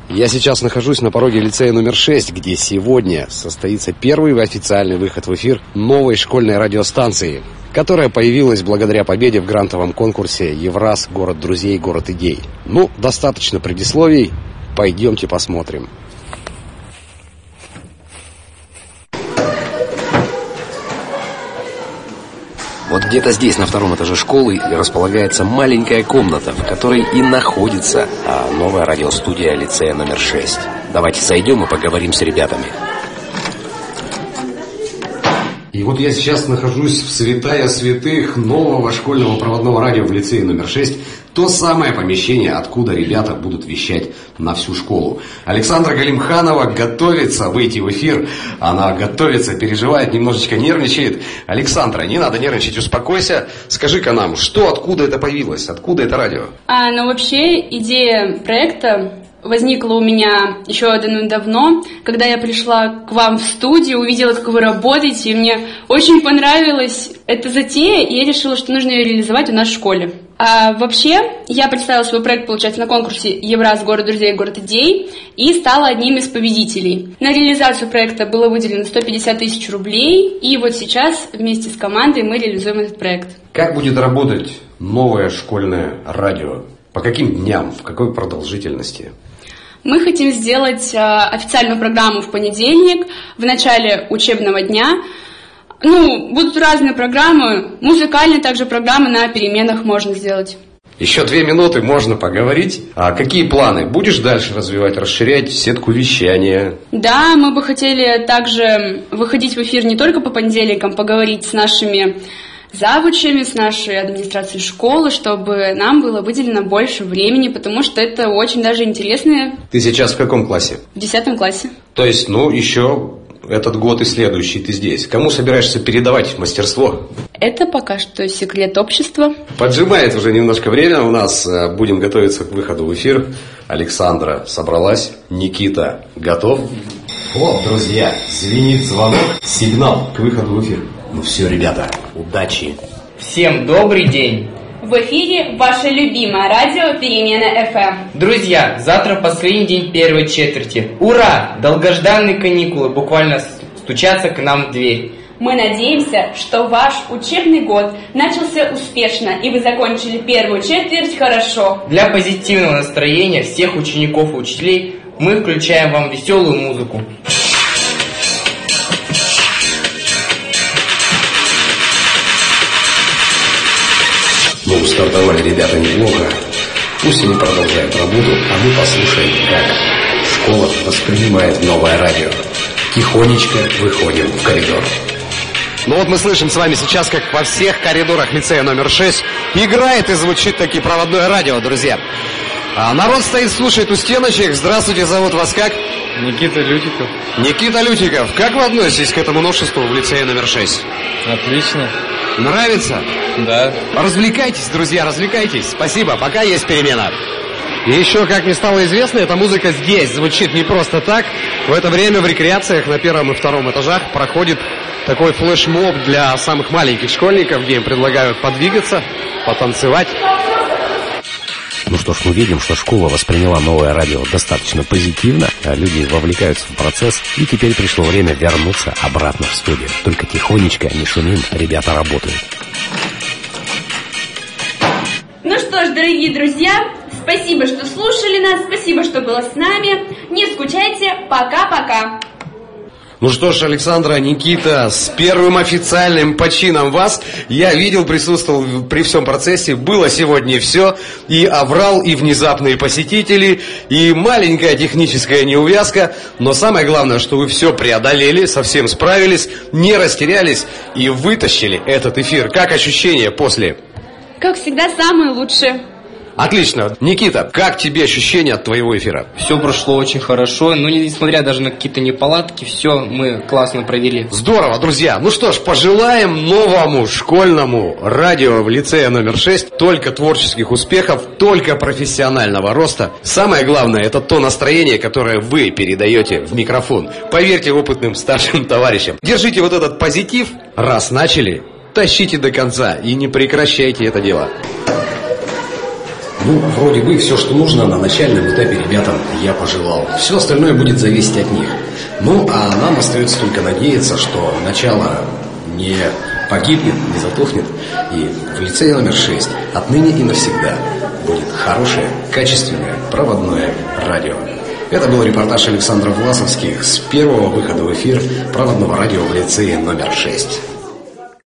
Я сейчас нахожусь на пороге лицея номер 6, где сегодня состоится первый официальный выход в эфир новой школьной радиостанции, которая появилась благодаря победе в грантовом конкурсе «Евраз. Город друзей, город идей». Ну, достаточно предисловий, пойдемте посмотрим. Вот где-то здесь, на втором этаже школы, располагается маленькая комната, в которой и находится новая радиостудия лицея номер 6. Давайте зайдем и поговорим с ребятами. И вот я сейчас нахожусь в святая святых нового школьного проводного радио в лицее номер 6. То самое помещение, откуда ребята будут вещать на всю школу. Александра Галимханова готовится выйти в эфир. Она готовится, переживает, немножечко нервничает. Александра, не надо нервничать, успокойся. Скажи-ка нам, что, откуда это появилось? Откуда это радио? Вообще, идея проекта возникла у меня еще давно, когда я пришла к вам в студию, увидела, как вы работаете, и мне очень понравилась эта затея, и я решила, что нужно ее реализовать у нас в школе. А вообще, я представила свой проект, получается, на конкурсе «Евраз. Город друзей, город идей» и стала одним из победителей. На реализацию проекта было выделено 150 тысяч рублей, и вот сейчас вместе с командой мы реализуем этот проект. Как будет работать новое школьное радио? По каким дням? В какой продолжительности? Мы хотим сделать официальную программу в понедельник, в начале учебного дня. Будут разные программы, музыкальные также программы на переменах можно сделать. Еще 2 минуты можно поговорить. А какие планы? Будешь дальше развивать, расширять сетку вещания? Да, мы бы хотели также выходить в эфир не только по понедельникам, поговорить с нашими завучами, с нашей администрацией школы, чтобы нам было выделено больше времени, потому что это очень даже интересно. Ты сейчас в каком классе? В 10 классе. То есть, еще этот год и следующий ты здесь. Кому собираешься передавать мастерство? Это пока что секрет общества. Поджимает уже немножко время у нас. Будем готовиться к выходу в эфир. Александра собралась. Никита готов? Вот, друзья, звенит звонок. Сигнал к выходу в эфир. Ну все, ребята, удачи. Всем добрый день. В эфире ваше любимое радио «Перемена ФМ». Друзья, завтра последний день первой четверти. Ура! Долгожданные каникулы буквально стучатся к нам в дверь. Мы надеемся, что ваш учебный год начался успешно, и вы закончили первую четверть хорошо. Для позитивного настроения всех учеников и учителей мы включаем вам веселую музыку. Стартовали ребята неплохо. Пусть они продолжают работу, а мы послушаем, как школа воспринимает новое радио. Тихонечко выходим в коридор. Вот мы слышим с вами сейчас, как во всех коридорах лицея номер 6 играет и звучит таки проводное радио, друзья. Народ стоит, слушает у стеночек. Здравствуйте, зовут вас как? Никита Лютиков. Никита Лютиков. Как вы относитесь к этому новшеству в лицее номер 6? Отлично. Нравится? Да. Развлекайтесь, друзья, развлекайтесь. Спасибо, пока есть перемена. И еще, как мне стало известно, эта музыка здесь звучит не просто так. В это время в рекреациях на 1 и 2 этажах проходит такой флешмоб для самых маленьких школьников, где им предлагают подвигаться, потанцевать. Ну что ж, мы видим, что школа восприняла новое радио достаточно позитивно, люди вовлекаются в процесс, и теперь пришло время вернуться обратно в студию. Только тихонечко, не шумим, ребята работают. Ну что ж, дорогие друзья, спасибо, что слушали нас, спасибо, что было с нами. Не скучайте, пока-пока. Ну что ж, Александра, Никита, с первым официальным почином вас. Я видел, присутствовал при всем процессе. Было сегодня все. И аврал, и внезапные посетители, и маленькая техническая неувязка. Но самое главное, что вы все преодолели, совсем справились, не растерялись и вытащили этот эфир. Как ощущения после? Как всегда, самые лучшие. Отлично. Никита, как тебе ощущения от твоего эфира? Все прошло очень хорошо, несмотря даже на какие-то неполадки, все мы классно провели. Здорово, друзья. Ну что ж, пожелаем новому школьному радио в лицее номер 6 только творческих успехов, только профессионального роста. Самое главное, это то настроение, которое вы передаете в микрофон. Поверьте опытным старшим товарищам. Держите вот этот позитив. Раз начали, тащите до конца и не прекращайте это дело. Ну, вроде бы все, что нужно на начальном этапе ребятам я пожелал. Все остальное будет зависеть от них. Ну, а нам остается только надеяться, что начало не погибнет, не затухнет. И в лицее номер 6 отныне и навсегда будет хорошее, качественное, проводное радио. Это был репортаж Александра Власовских с первого выхода в эфир проводного радио в лицее номер 6.